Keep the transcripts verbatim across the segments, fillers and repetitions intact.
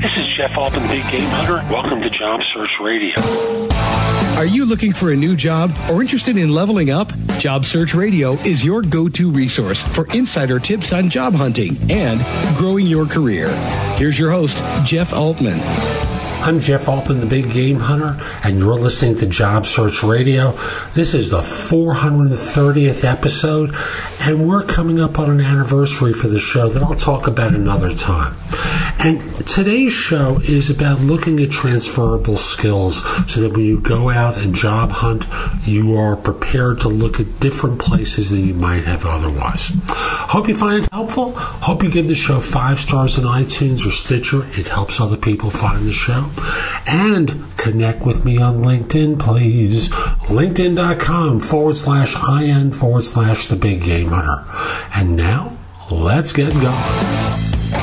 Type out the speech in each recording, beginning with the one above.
This is Jeff Altman, Big Game Hunter. Welcome to Job Search Radio. Are you looking for a new job or interested in leveling up? Job Search Radio is your go-to resource for insider tips on job hunting and growing your career. Here's your host, Jeff Altman. I'm Jeff Altman, the Big Game Hunter, and you're listening to Job Search Radio. This is the four hundred thirtieth episode, and we're coming up on an anniversary for the show that I'll talk about another time. And today's show is about looking at transferable skills so that when you go out and job hunt, you are prepared to look at different places than you might have otherwise. Hope you find it helpful. Hope you give the show five stars on iTunes or Stitcher. It helps other people find the show. And connect with me on LinkedIn, please. LinkedIn.com forward slash IN forward slash the Big Game Hunter. And now, let's get going.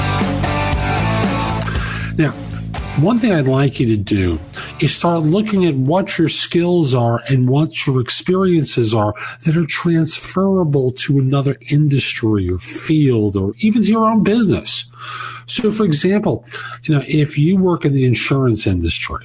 Now, one thing I'd like you to do is start looking at what your skills are and what your experiences are that are transferable to another industry or field or even to your own business. So, for example, you know, if you work in the insurance industry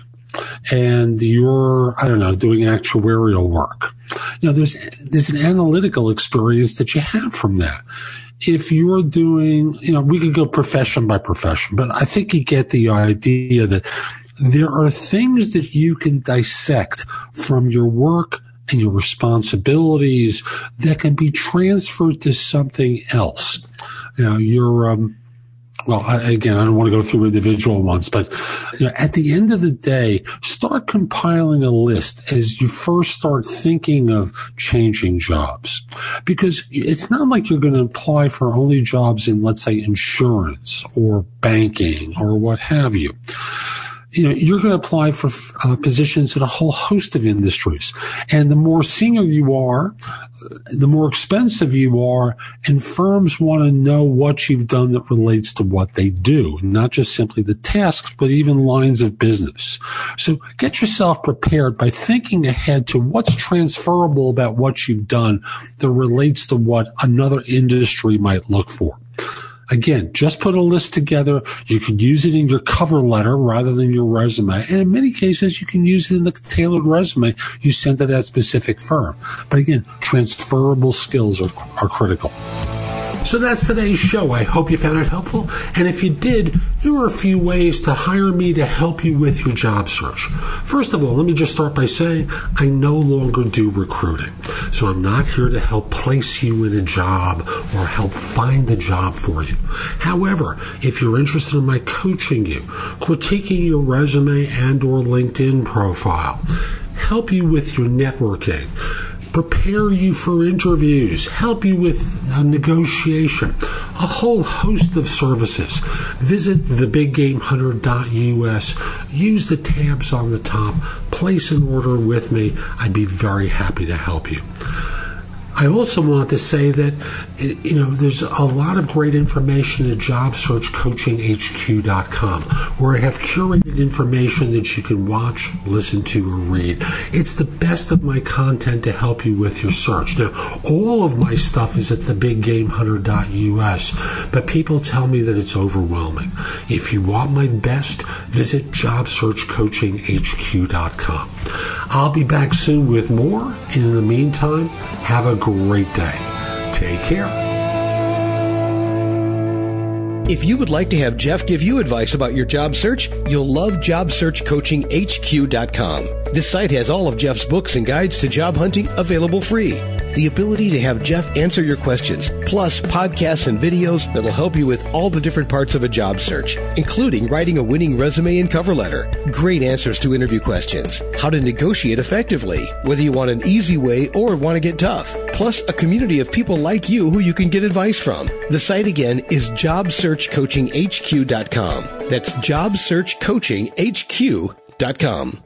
and you're, I don't know, doing actuarial work, you know, there's there's an analytical experience that you have from that. If you're doing, you know, we could go profession by profession, but I think you get the idea that there are things that you can dissect from your work and your responsibilities that can be transferred to something else. You know, you're, um, well, I, again, I don't want to go through individual ones, but you know, at the end of the day, start compiling a list as you first start thinking of changing jobs. Because it's not like you're going to apply for only jobs in, let's say, insurance or banking or what have you. You know, you're going to apply for uh, positions in a whole host of industries. And the more senior you are, the more expensive you are, and firms want to know what you've done that relates to what they do, not just simply the tasks, but even lines of business. So get yourself prepared by thinking ahead to what's transferable about what you've done that relates to what another industry might look for. Again, just put a list together. You can use it in your cover letter rather than your resume. And in many cases, you can use it in the tailored resume you send to that specific firm. But again, transferable skills are, are critical. So that's today's show. I hope you found it helpful. And if you did, here are a few ways to hire me to help you with your job search. First of all, let me just start by saying I no longer do recruiting. So I'm not here to help place you in a job or help find the job for you. However, if you're interested in my coaching you, critiquing your resume and or LinkedIn profile, help you with your networking, prepare you for interviews, help you with a negotiation, a whole host of services. Visit the big game hunter dot U S. Use the tabs on the top. Place an order with me. I'd be very happy to help you. I also want to say that, you know, there's a lot of great information at job search coaching H Q dot com, where I have curated information that you can watch, listen to, or read. It's the best of my content to help you with your search. Now, all of my stuff is at the big game hunter dot U S, but people tell me that it's overwhelming. If you want my best, visit job search coaching H Q dot com. I'll be back soon with more, and in the meantime, have a great day. Take care. If you would like to have Jeff give you advice about your job search, you'll love job search coaching H Q dot com. This site has all of Jeff's books and guides to job hunting available free. The ability to have Jeff answer your questions, plus podcasts and videos that'll help you with all the different parts of a job search, including writing a winning resume and cover letter, great answers to interview questions, how to negotiate effectively, whether you want an easy way or want to get tough, plus a community of people like you who you can get advice from. The site again is job search coaching H Q dot com. That's job search coaching H Q dot com.